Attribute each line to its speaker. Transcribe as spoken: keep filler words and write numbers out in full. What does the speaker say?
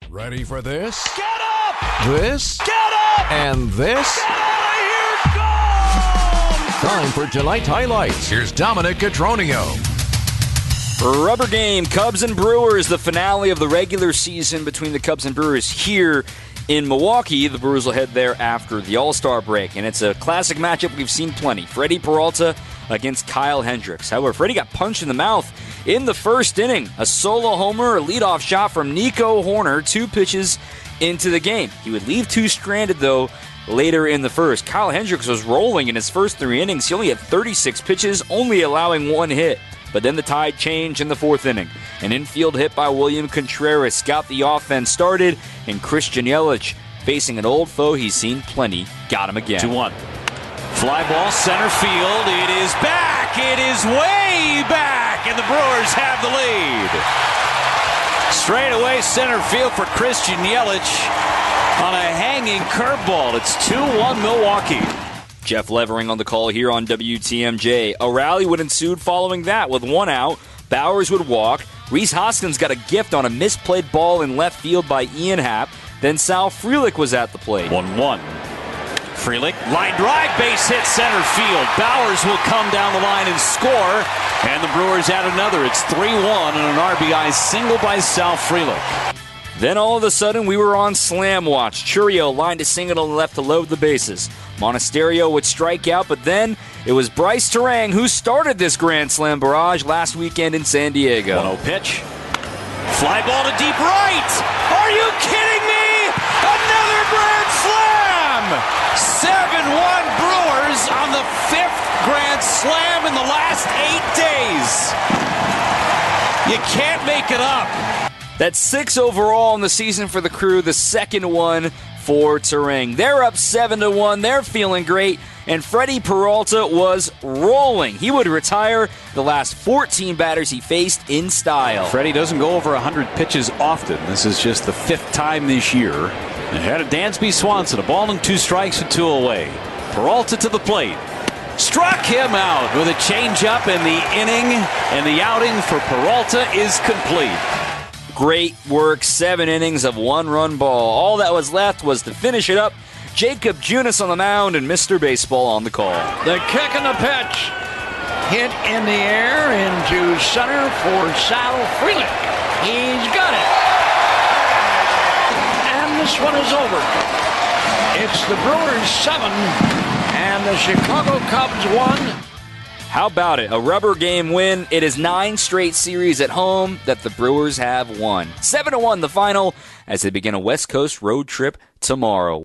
Speaker 1: Ready for this?
Speaker 2: Get up!
Speaker 1: This?
Speaker 2: Get up!
Speaker 1: And this?
Speaker 2: Get out of here! Go!
Speaker 1: Time for tonight's highlights. Here's Dominic Cotroneo.
Speaker 3: Rubber game, Cubs and Brewers, the finale of the regular season between the Cubs and Brewers here in Milwaukee. The Brewers will head there after the All-Star break, and it's a classic matchup we've seen plenty. Freddie Peralta against Kyle Hendricks. However, Freddie got punched in the mouth in the first inning. A solo homer, a leadoff shot from Nico Horner, two pitches into the game. He would leave two stranded, though, later in the first. Kyle Hendricks was rolling in his first three innings. He only had thirty-six pitches, only allowing one hit. But then the tide changed in the fourth inning. An infield hit by William Contreras got the offense started, and Christian Yelich, facing an old foe he's seen plenty, got him again.
Speaker 2: two one. Fly ball, center field. It is back. It is way back, and the Brewers have the lead. Straight away center field for Christian Yelich on a hanging curveball. It's two one Milwaukee.
Speaker 3: Jeff Levering on the call here on W T M J. A rally would ensue following that. With one out, Bowers would walk. Rhys Hoskins got a gift on a misplayed ball in left field by Ian Happ. Then Sal Frelick was at the plate.
Speaker 2: one one. Frelick, line drive, base hit center field. Bowers will come down the line and score. And the Brewers add another. It's three one and an R B I single by Sal Frelick.
Speaker 3: Then all of a sudden, we were on slam watch. Churio lined a single on the left to load the bases. Monasterio would strike out, but then it was Bryce Terang who started this Grand Slam barrage last weekend in San Diego.
Speaker 2: one oh pitch. Fly ball to deep right. Are you kidding me? Another Grand Slam! seven one Brewers on the fifth Grand Slam in the last eight days. You can't make it up.
Speaker 3: That's six overall in the season for the Crew, the second one for Terang. They're up seven to one. They're feeling great. And Freddie Peralta was rolling. He would retire the last fourteen batters he faced in style.
Speaker 2: Freddie doesn't go over one hundred pitches often. This is just the fifth time this year. Ahead of Dansby Swanson, a ball and two strikes and two away. Peralta to the plate. Struck him out with a changeup, and the inning and the outing for Peralta is complete.
Speaker 3: Great work, seven innings of one-run ball. All that was left was to finish it up. Jacob Junis on the mound and Mister Baseball on the call.
Speaker 4: The kick and the pitch. Hit in the air into center for Sal Frelick. He's got it. And this one is over. It's the Brewers seven and the Chicago Cubs one.
Speaker 3: How about it? A rubber game win. It is nine straight series at home that the Brewers have won. seven to one the final as they begin a West Coast road trip tomorrow.